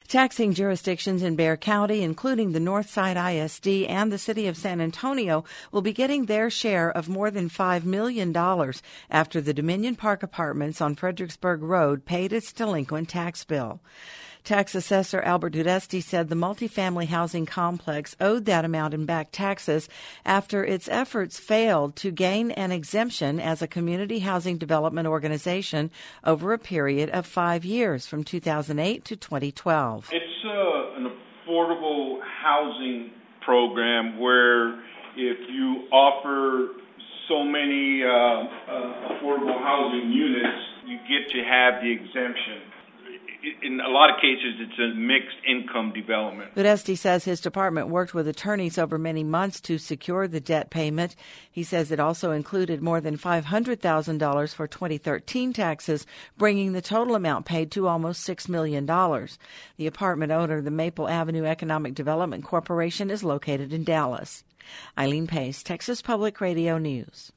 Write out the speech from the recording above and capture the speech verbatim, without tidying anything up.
Taxing jurisdictions in Bexar County, including the Northside I S D and the City of San Antonio, will be getting their share of more than five million dollars after the Dominion Park Apartments on Fredericksburg Road paid its delinquent tax bill. Tax assessor Albert Dudesti said the multifamily housing complex owed that amount in back taxes after its efforts failed to gain an exemption as a community housing development organization over a period of five years from two thousand eight to twenty twelve. It's uh, an affordable housing program where if you offer so many uh, uh, affordable housing units, you get to have the exemption. In a lot of cases, it's a mixed income development. Dudesti says his department worked with attorneys over many months to secure the debt payment. He says it also included more than five hundred thousand dollars for twenty thirteen taxes, bringing the total amount paid to almost six million dollars. The apartment owner, the Maple Avenue Economic Development Corporation, is located in Dallas. Eileen Pace, Texas Public Radio News.